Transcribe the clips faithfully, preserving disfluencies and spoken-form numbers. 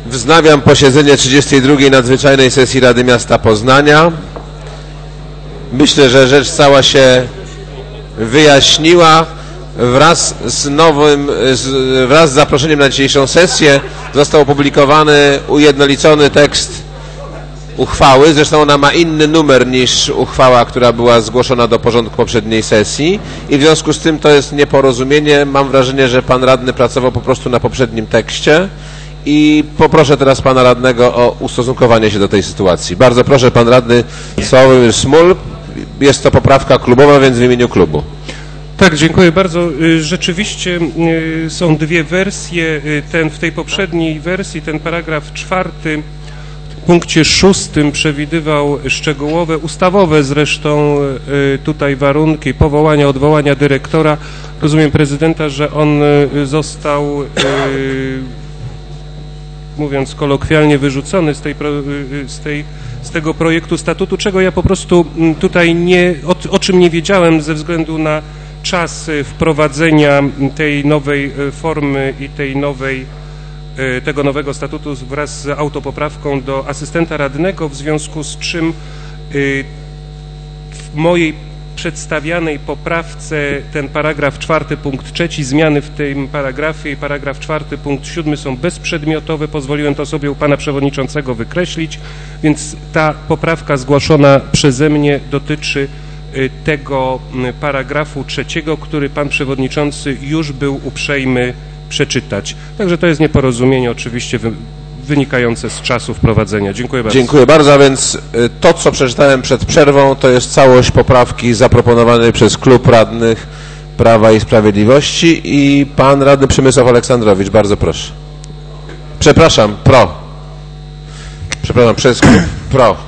Wznawiam posiedzenie trzydziestej drugiej nadzwyczajnej sesji Rady Miasta Poznania. Myślę, że rzecz cała się wyjaśniła. Wraz z nowym, z, wraz z zaproszeniem na dzisiejszą sesję został opublikowany ujednolicony tekst uchwały. Zresztą ona ma inny numer niż uchwała, która była zgłoszona do porządku poprzedniej sesji i w związku z tym to jest nieporozumienie. Mam wrażenie, że pan radny pracował po prostu na poprzednim tekście i poproszę teraz pana radnego o ustosunkowanie się do tej sytuacji. Bardzo proszę, pan radny Sławomir Smul. Jest to poprawka klubowa, więc w imieniu klubu. Tak, dziękuję bardzo. Rzeczywiście są dwie wersje. Ten, w tej poprzedniej wersji ten paragraf czwarty w punkcie szóstym przewidywał szczegółowe, ustawowe zresztą tutaj warunki powołania, odwołania dyrektora. Rozumiem prezydenta, że on został, mówiąc kolokwialnie, wyrzucony z tej, z tej z tego projektu statutu, czego ja po prostu tutaj nie, o, o czym nie wiedziałem ze względu na czas wprowadzenia tej nowej formy i tej nowej, tego nowego statutu wraz z autopoprawką do asystenta radnego, w związku z czym w mojej przedstawianej poprawce ten paragraf czwarty punkt trzeci, zmiany w tym paragrafie i paragraf czwarty punkt siódmy są bezprzedmiotowe. Pozwoliłem to sobie u pana przewodniczącego wykreślić, więc ta poprawka zgłoszona przeze mnie dotyczy tego paragrafu trzeciego, który pan przewodniczący już był uprzejmy przeczytać. Także to jest nieporozumienie oczywiście wynikające z czasu wprowadzenia. Dziękuję bardzo. Dziękuję bardzo, a więc to, co przeczytałem przed przerwą, to jest całość poprawki zaproponowanej przez klub radnych Prawa i Sprawiedliwości i pan radny Przemysław Aleksandrowicz, bardzo proszę. Przepraszam, pro. Przepraszam, przez klub pro.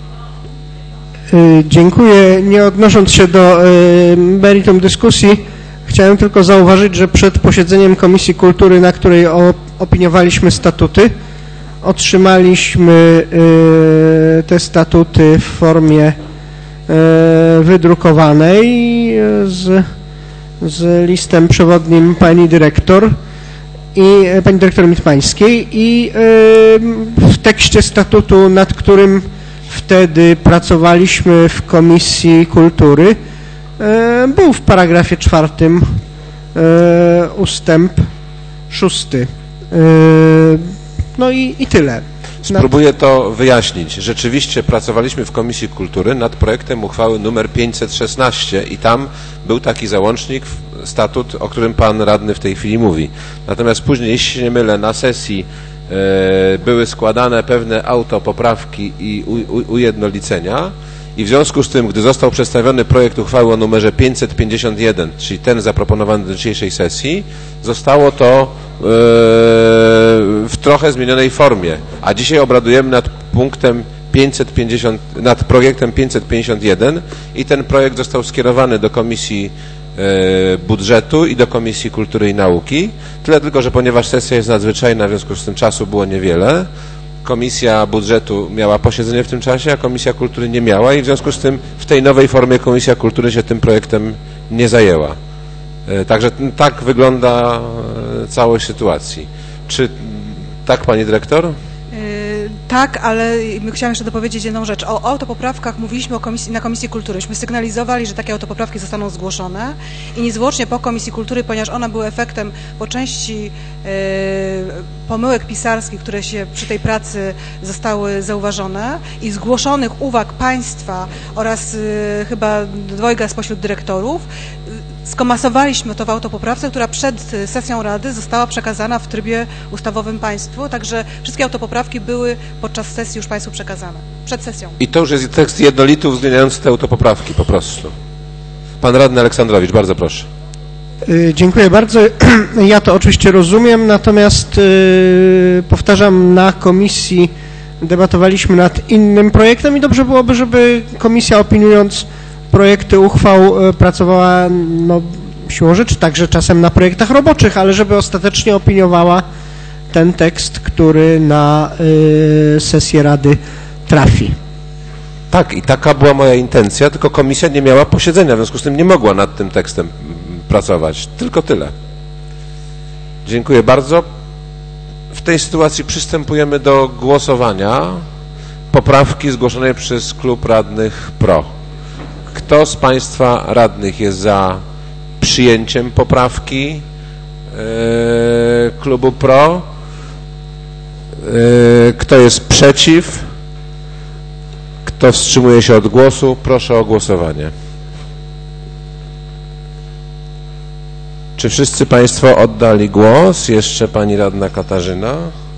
Dziękuję. Nie odnosząc się do meritum dyskusji, chciałem tylko zauważyć, że przed posiedzeniem Komisji Kultury, na której opiniowaliśmy statuty, otrzymaliśmy te statuty w formie wydrukowanej z, z listem przewodnim pani dyrektor i pani dyrektor Mitmańskiej i w tekście statutu, nad którym wtedy pracowaliśmy w Komisji Kultury, był w paragrafie czwartym ustęp szósty. No i, i tyle. Spróbuję to wyjaśnić. Rzeczywiście pracowaliśmy w Komisji Kultury nad projektem uchwały numer pięćset szesnaście i tam był taki załącznik, statut, o którym pan radny w tej chwili mówi. Natomiast później, jeśli się nie mylę, na sesji e, były składane pewne autopoprawki i u, u, ujednolicenia i w związku z tym, gdy został przedstawiony projekt uchwały o numerze pięćset pięćdziesiąt jeden, czyli ten zaproponowany do dzisiejszej sesji, zostało to w trochę zmienionej formie, a dzisiaj obradujemy nad punktem pięćset pięćdziesiąt, nad projektem pięćset pięćdziesiąt jeden i ten projekt został skierowany do Komisji Budżetu i do Komisji Kultury i Nauki. Tyle tylko, że ponieważ sesja jest nadzwyczajna, w związku z tym czasu było niewiele, Komisja Budżetu miała posiedzenie w tym czasie, a Komisja Kultury nie miała i w związku z tym w tej nowej formie Komisja Kultury się tym projektem nie zajęła. Także tak wygląda całość sytuacji. Czy tak, pani dyrektor? Tak, ale chciałam jeszcze dopowiedzieć jedną rzecz. O autopoprawkach mówiliśmy o komisji, na Komisji Kultury. Myśmy sygnalizowali, że takie autopoprawki zostaną zgłoszone i niezwłocznie po Komisji Kultury, ponieważ one były efektem po części e, pomyłek pisarskich, które się przy tej pracy zostały zauważone i zgłoszonych uwag państwa oraz e, chyba dwojga spośród dyrektorów, skomasowaliśmy to w autopoprawce, która przed sesją Rady została przekazana w trybie ustawowym państwu, także wszystkie autopoprawki były podczas sesji już państwu przekazane, przed sesją. I to już jest tekst jednolity uwzględniający te autopoprawki po prostu. Pan radny Aleksandrowicz, bardzo proszę. Dziękuję bardzo. Ja to oczywiście rozumiem, natomiast yy, powtarzam, na komisji debatowaliśmy nad innym projektem i dobrze byłoby, żeby komisja, opiniując projekty uchwał, pracowała, no, siłą rzeczy także czasem na projektach roboczych, ale żeby ostatecznie opiniowała ten tekst, który na y, sesję Rady trafi. Tak, i taka była moja intencja, tylko komisja nie miała posiedzenia, w związku z tym nie mogła nad tym tekstem pracować. Tylko tyle. Dziękuję bardzo. w tej sytuacji przystępujemy do głosowania poprawki zgłoszonej przez klub radnych P R O. Kto z Państwa radnych jest za przyjęciem poprawki yy, klubu P R O? Yy, kto jest przeciw? Kto wstrzymuje się od głosu? Proszę o głosowanie. Czy wszyscy Państwo oddali głos? Jeszcze Pani radna Katarzyna.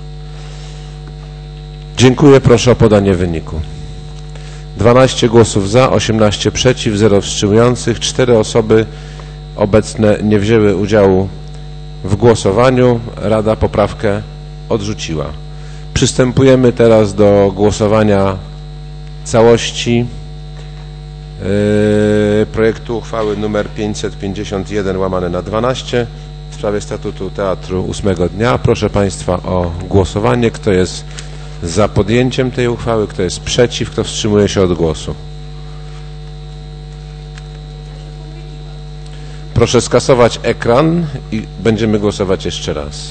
Dziękuję. Proszę o podanie wyniku. dwanaście głosów za, osiemnaście przeciw, zero wstrzymujących. cztery osoby obecne nie wzięły udziału w głosowaniu. Rada poprawkę odrzuciła. Przystępujemy teraz do głosowania całości Yy, projektu uchwały nr pięćset pięćdziesiąt jeden łamane na dwanaście w sprawie statutu teatru ósmego dnia. Proszę Państwa o głosowanie. Kto jest za podjęciem tej uchwały? Kto jest przeciw? Kto wstrzymuje się od głosu? Proszę skasować ekran i będziemy głosować jeszcze raz.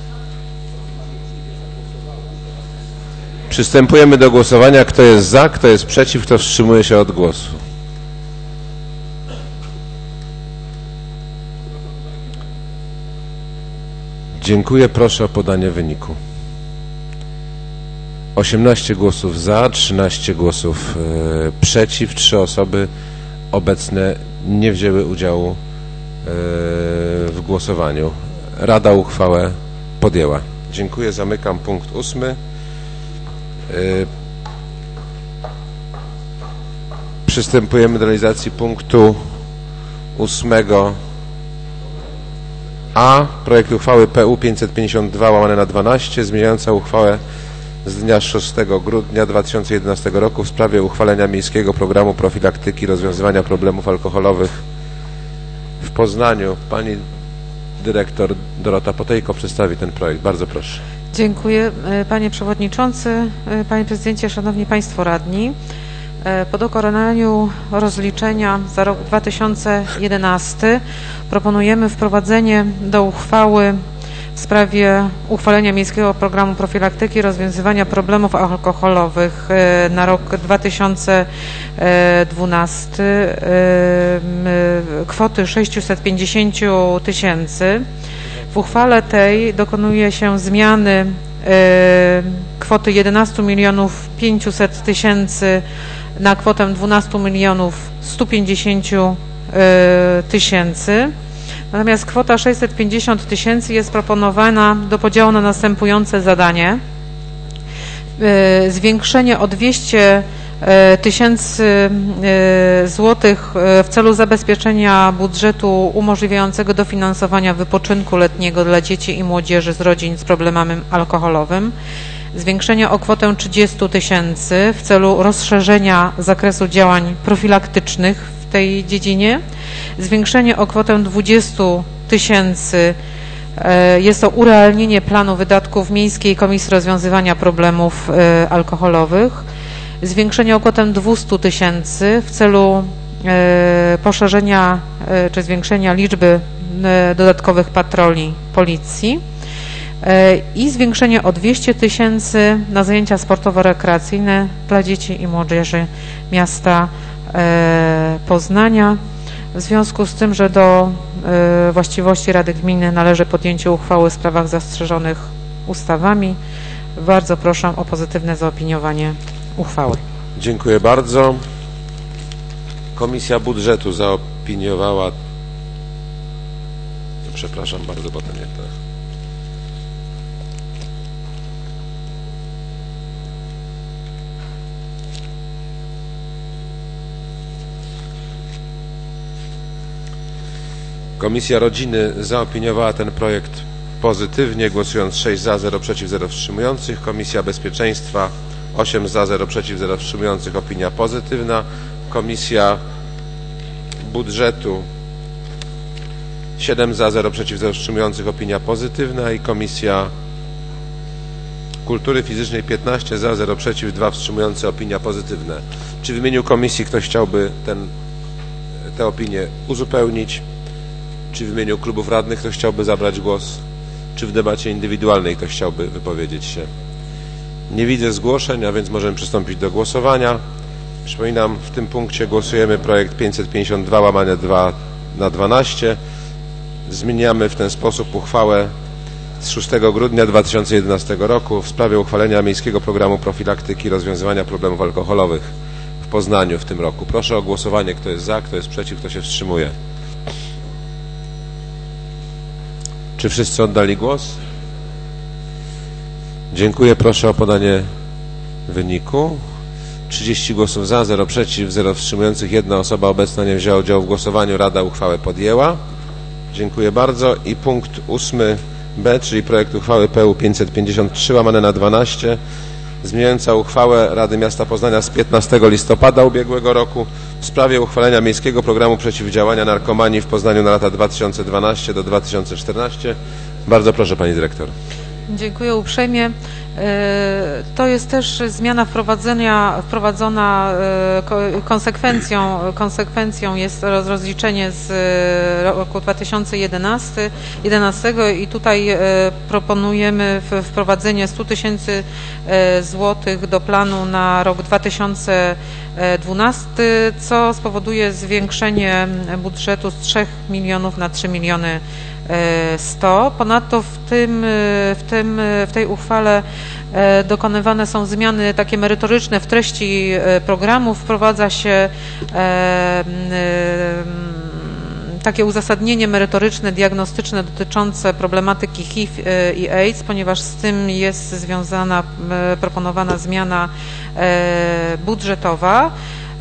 Przystępujemy do głosowania. Kto jest za? Kto jest przeciw? Kto wstrzymuje się od głosu? Dziękuję. Proszę o podanie wyniku. osiemnaście głosów za, trzynaście głosów e, przeciw, trzy osoby obecne nie wzięły udziału e, w głosowaniu. Rada uchwałę podjęła. Dziękuję. Zamykam punkt ósmy. E, przystępujemy do realizacji punktu ósmego A. Projekt uchwały P U pięćset pięćdziesiąt dwa łamane na dwanaście zmieniająca uchwałę z dnia szóstego grudnia dwa tysiące jedenastego roku w sprawie uchwalenia Miejskiego Programu Profilaktyki i Rozwiązywania Problemów Alkoholowych w Poznaniu. Pani dyrektor Dorota Potejko przedstawi ten projekt. Bardzo proszę. Dziękuję. Panie Przewodniczący, Panie Prezydencie, Szanowni Państwo Radni. Po dokonaniu rozliczenia za rok dwa tysiące jedenasty proponujemy wprowadzenie do uchwały w sprawie uchwalenia Miejskiego Programu Profilaktyki i Rozwiązywania Problemów Alkoholowych na rok dwa tysiące dwunasty kwoty sześćset pięćdziesiąt tysięcy. W uchwale tej dokonuje się zmiany kwoty jedenaście milionów pięćset tysięcy na kwotę dwanaście milionów sto pięćdziesiąt tysięcy. Natomiast kwota sześćset pięćdziesiąt tysięcy jest proponowana do podziału na następujące zadanie. Zwiększenie o dwieście tysięcy złotych w celu zabezpieczenia budżetu umożliwiającego dofinansowania wypoczynku letniego dla dzieci i młodzieży z rodzin z problemem alkoholowym. Zwiększenie o kwotę trzydzieści tysięcy w celu rozszerzenia zakresu działań profilaktycznych w tej dziedzinie. Zwiększenie o kwotę dwadzieścia tysięcy. Jest to urealnienie planu wydatków Miejskiej Komisji Rozwiązywania Problemów Alkoholowych. Zwiększenie o kwotę dwieście tysięcy w celu poszerzenia czy zwiększenia liczby dodatkowych patroli policji i zwiększenie o dwieście tysięcy na zajęcia sportowo-rekreacyjne dla dzieci i młodzieży miasta Poznania. W związku z tym, że do właściwości Rady Gminy należy podjęcie uchwały w sprawach zastrzeżonych ustawami, bardzo proszę o pozytywne zaopiniowanie uchwały. Dziękuję bardzo. Komisja Budżetu zaopiniowała... Przepraszam bardzo, bo to nie to. Komisja Rodziny zaopiniowała ten projekt pozytywnie, głosując sześć za, zero przeciw, zero wstrzymujących. Komisja Bezpieczeństwa osiem za, zero przeciw, zero wstrzymujących. Opinia pozytywna. Komisja Budżetu siedem za, zero przeciw, zero wstrzymujących. Opinia pozytywna. I Komisja Kultury Fizycznej piętnaście za, zero przeciw, dwa wstrzymujące. Opinia pozytywna. Czy w imieniu komisji ktoś chciałby ten, tę opinię uzupełnić? Czy w imieniu klubów radnych ktoś chciałby zabrać głos? Czy w debacie indywidualnej ktoś chciałby wypowiedzieć się? Nie widzę zgłoszeń, a więc możemy przystąpić do głosowania. Przypominam, w tym punkcie głosujemy projekt pięćset pięćdziesiąt dwa łamane dwa na dwanaście. Zmieniamy w ten sposób uchwałę z szóstego grudnia dwa tysiące jedenastego roku w sprawie uchwalenia Miejskiego Programu Profilaktyki i Rozwiązywania Problemów Alkoholowych w Poznaniu w tym roku. Proszę o głosowanie, kto jest za, kto jest przeciw, kto się wstrzymuje. Czy wszyscy oddali głos? Dziękuję. Proszę o podanie wyniku. trzydzieści głosów za, zero przeciw, zero wstrzymujących. Jedna osoba obecna nie wzięła udziału w głosowaniu. Rada uchwałę podjęła. Dziękuję bardzo. I punkt ósmy B, czyli projekt uchwały P U pięćset pięćdziesiąt trzy łamane na dwanaście, zmieniająca uchwałę Rady Miasta Poznania z piętnastego listopada ubiegłego roku w sprawie uchwalenia Miejskiego Programu Przeciwdziałania Narkomanii w Poznaniu na lata dwa tysiące dwanaście do dwa tysiące czternaście. Bardzo proszę, pani dyrektor. Dziękuję uprzejmie. To jest też zmiana wprowadzenia, wprowadzona konsekwencją, konsekwencją jest rozliczenie z roku dwa tysiące jedenastego i tutaj proponujemy wprowadzenie stu tysięcy złotych do planu na rok dwa tysiące dwunasty, co spowoduje zwiększenie budżetu z trzech milionów na trzy miliony sto. Ponadto w, tym, w, tym, w tej uchwale dokonywane są zmiany takie merytoryczne w treści programu. Wprowadza się takie uzasadnienie merytoryczne, diagnostyczne dotyczące problematyki H I V i AIDS, ponieważ z tym jest związana proponowana zmiana budżetowa.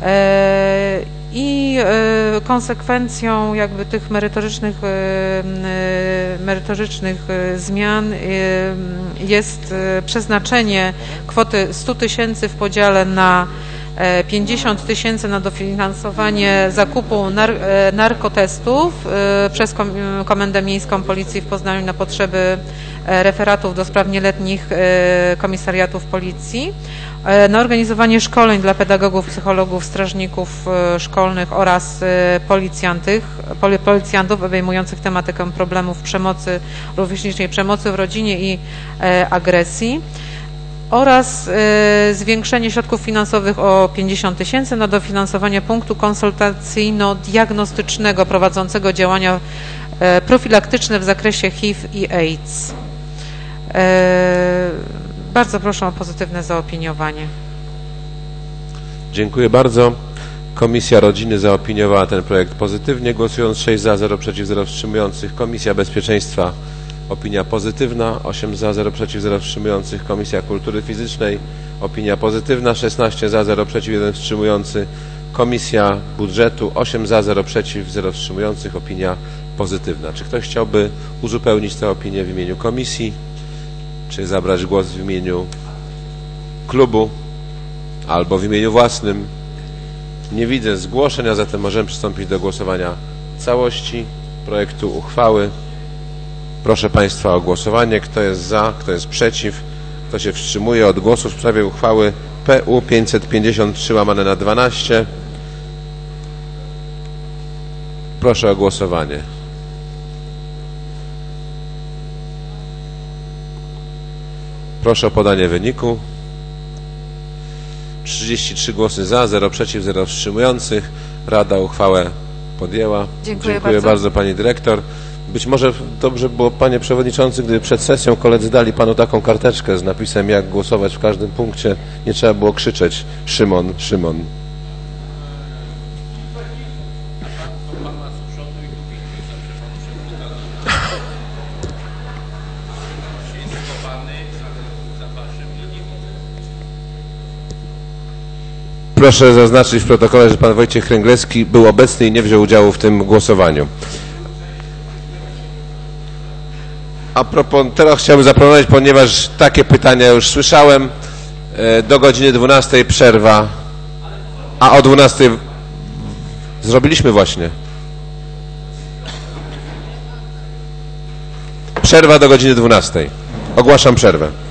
I konsekwencją jakby tych merytorycznych, merytorycznych zmian jest przeznaczenie kwoty stu tysięcy w podziale na pięćdziesiąt tysięcy na dofinansowanie zakupu nar narkotestów przez Komendę Miejską Policji w Poznaniu na potrzeby referatów do spraw nieletnich komisariatów policji, na organizowanie szkoleń dla pedagogów, psychologów, strażników szkolnych oraz policjantów obejmujących tematykę problemów przemocy, rówieśniczej przemocy w rodzinie i agresji, oraz zwiększenie środków finansowych o pięćdziesiąt tysięcy na dofinansowanie punktu konsultacyjno-diagnostycznego prowadzącego działania profilaktyczne w zakresie H I V i AIDS. Bardzo proszę o pozytywne zaopiniowanie. Dziękuję bardzo. Komisja Rodziny zaopiniowała ten projekt pozytywnie, głosując sześć za, zero przeciw, zero wstrzymujących. Komisja Bezpieczeństwa opinia pozytywna, osiem za, zero przeciw, zero wstrzymujących. Komisja Kultury Fizycznej opinia pozytywna, szesnaście za, zero przeciw, jeden wstrzymujący. Komisja Budżetu osiem za, zero przeciw, zero wstrzymujących. Opinia pozytywna. Czy ktoś chciałby uzupełnić tę opinię w imieniu komisji? Czy zabrać głos w imieniu klubu albo w imieniu własnym? Nie widzę zgłoszeń, a zatem możemy przystąpić do głosowania całości projektu uchwały. Proszę Państwa o głosowanie. Kto jest za, kto jest przeciw, kto się wstrzymuje od głosu w sprawie uchwały P U pięćset pięćdziesiąt trzy łamane na dwanaście. Proszę o głosowanie. Proszę o podanie wyniku. trzydzieści trzy głosy za, zero przeciw, zero wstrzymujących. Rada uchwałę podjęła. Dziękuję, Dziękuję bardzo. bardzo Pani Dyrektor. Być może dobrze było, Panie Przewodniczący, gdyby przed sesją koledzy dali Panu taką karteczkę z napisem, jak głosować w każdym punkcie. Nie trzeba było krzyczeć Szymon, Szymon. Proszę zaznaczyć w protokole, że Pan Wojciech Kręglewski był obecny i nie wziął udziału w tym głosowaniu. A propos, teraz chciałbym zaproponować, ponieważ takie pytania już słyszałem, do godziny dwunastej przerwa, a o dwunastej zrobiliśmy właśnie. Przerwa do godziny dwunastej. Ogłaszam przerwę.